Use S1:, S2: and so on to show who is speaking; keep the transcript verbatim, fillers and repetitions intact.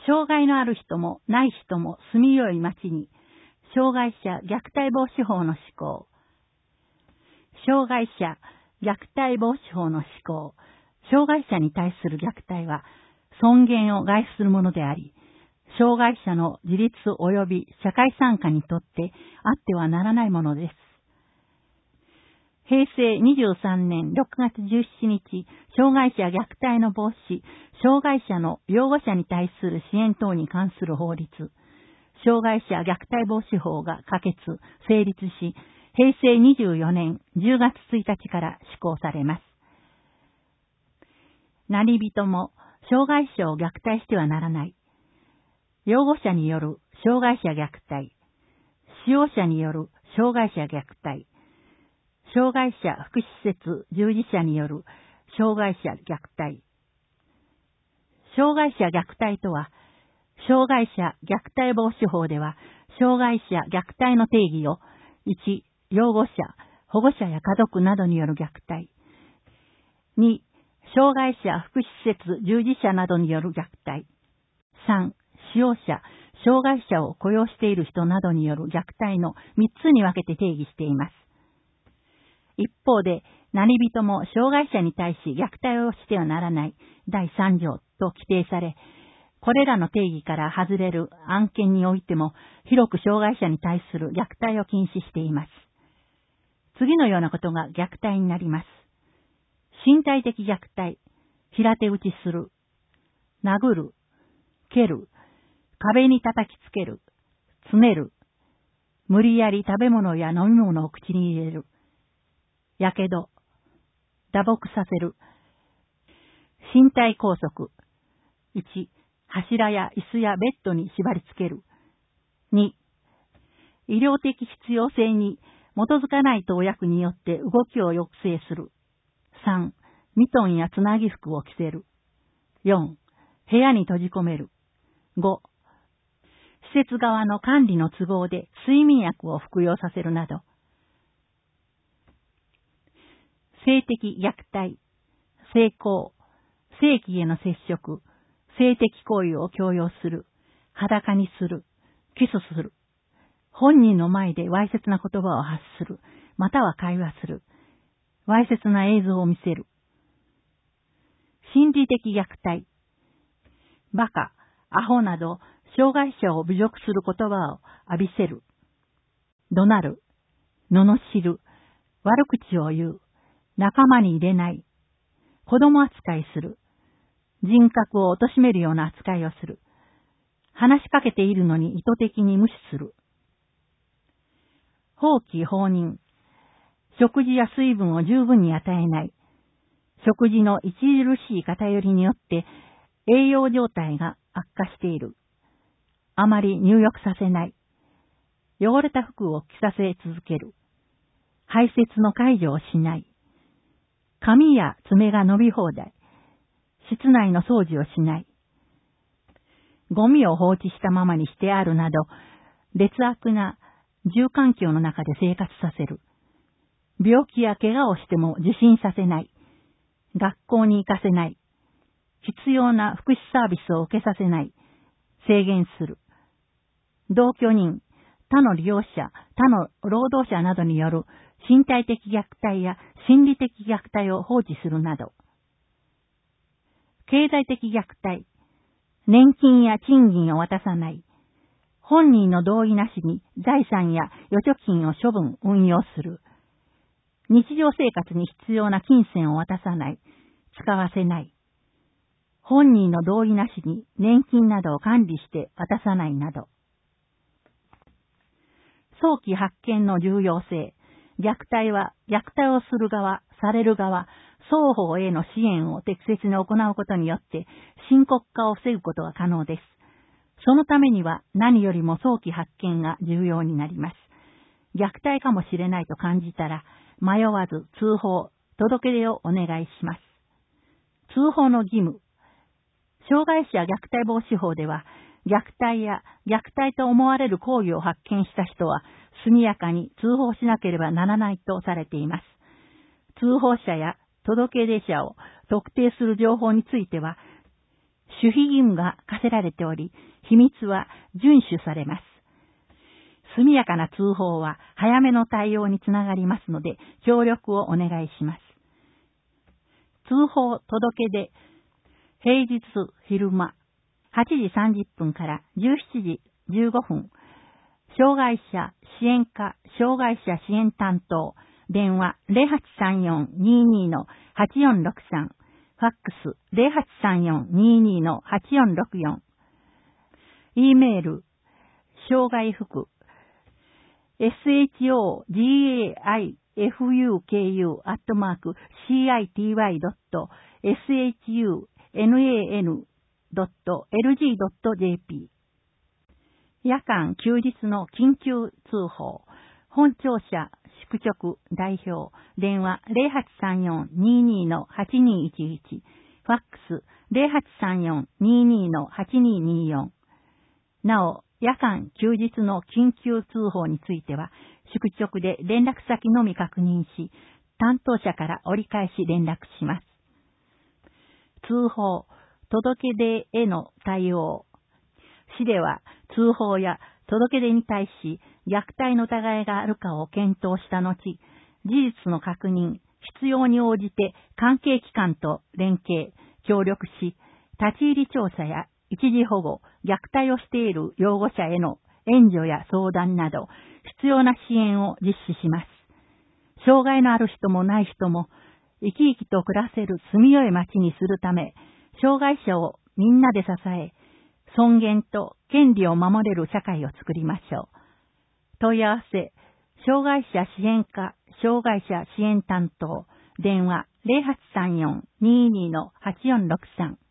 S1: 障害のある人もない人も住みよい町に、障害者虐待防止法の施行。障害者虐待防止法の施行。障害者に対する虐待は、尊厳を害するものであり、障害者の自立及び社会参加にとってあってはならないものです。平成にじゅうさんねんろくがつじゅうしちにち、障害者虐待の防止、障害者の養護者に対する支援等に関する法律、障害者虐待防止法が可決、成立し、平成にじゅうよねんじゅうがつついたちから施行されます。何人も障害者を虐待してはならない。養護者による障害者虐待、使用者による障害者虐待、障害者福祉施設従事者による障害者虐待。障害者虐待とは、障害者虐待防止法では、障害者虐待の定義を、いち、養護者、保護者や家族などによる虐待。に、障害者福祉施設従事者などによる虐待。さん、使用者、障害者を雇用している人などによる虐待のみっつに分けて定義しています。一方で、何人も障害者に対し虐待をしてはならないだいさんじょうと規定され、これらの定義から外れる案件においても広く障害者に対する虐待を禁止しています。次のようなことが虐待になります。身体的虐待、平手打ちする、殴る、蹴る、壁に叩きつける、つねる、無理やり食べ物や飲み物を口に入れる、やけど、打撲させる、身体拘束、いち、柱や椅子やベッドに縛り付ける、に、医療的必要性に基づかない投薬によって動きを抑制する、さん、ミトンやつなぎ服を着せる、よん、部屋に閉じ込める、ご、施設側の管理の都合で睡眠薬を服用させるなど、性的虐待、性交、性器への接触、性的行為を強要する、裸にする、キスする、本人の前でわいせつな言葉を発する、または会話する、わいせつな映像を見せる。心理的虐待、バカ、アホなど、障害者を侮辱する言葉を浴びせる、怒鳴る、罵る、悪口を言う、仲間に入れない、子供扱いする、人格を貶めるような扱いをする、話しかけているのに意図的に無視する、放棄放任、食事や水分を十分に与えない、食事の著しい偏りによって栄養状態が悪化している、あまり入浴させない、汚れた服を着させ続ける、排泄の介助をしない、髪や爪が伸び放題、室内の掃除をしない、ゴミを放置したままにしてあるなど、劣悪な住環境の中で生活させる、病気や怪我をしても受診させない、学校に行かせない、必要な福祉サービスを受けさせない、制限する、同居人、他の利用者、他の労働者などによる身体的虐待や心理的虐待を放置するなど、経済的虐待、年金や賃金を渡さない、本人の同意なしに財産や預貯金を処分、運用する、日常生活に必要な金銭を渡さない、使わせない、本人の同意なしに年金などを管理して渡さないなど、早期発見の重要性、虐待は虐待をする側、される側、双方への支援を適切に行うことによって深刻化を防ぐことが可能です。そのためには何よりも早期発見が重要になります。虐待かもしれないと感じたら迷わず通報、届け出をお願いします。通報の義務。障害者虐待防止法では、虐待や虐待と思われる行為を発見した人は速やかに通報しなければならないとされています。通報者や届け出者を特定する情報については、 守秘義務が課せられており、秘密は遵守されます。速やかな通報は早めの対応につながりますので、協力をお願いします。通報届出、平日昼間、はちじさんじゅっぷんからじゅうしちじじゅうごふん、障害者支援課障害者支援担当、電話 ゼロはちさんよん にーにー はちよんろくさん、ファックス ゼロはちさんよん にーにー はちよんろくよん、E メール、障害福、ショガイフユーケーユー アットマーク シーアイティーワイ ドット エスエイチユーエヌエーエヌ ドット エルジー ドット ジェーピー 夜間休日の緊急通報、本庁舎宿直代表、電話 ゼロはちさんよん にーにー はちにーいちいち、ファックス ゼロはちさんよん にーにー はちにーにーよん。なお、夜間休日の緊急通報については、宿直で連絡先のみ確認し、担当者から折り返し連絡します。通報、届け出への対応。市では通報や届け出に対し虐待の疑いがあるかを検討した後、事実の確認、必要に応じて関係機関と連携、協力し、立ち入り調査や一時保護、虐待をしている養護者への援助や相談など、必要な支援を実施します。障害のある人もない人も、生き生きと暮らせる住みよい街にするため、障害者をみんなで支え、尊厳と権利を守れる社会を作りましょう。問い合わせ、障害者支援課、障害者支援担当、電話 ゼロはちさんよん にーにー はちよんろくさん。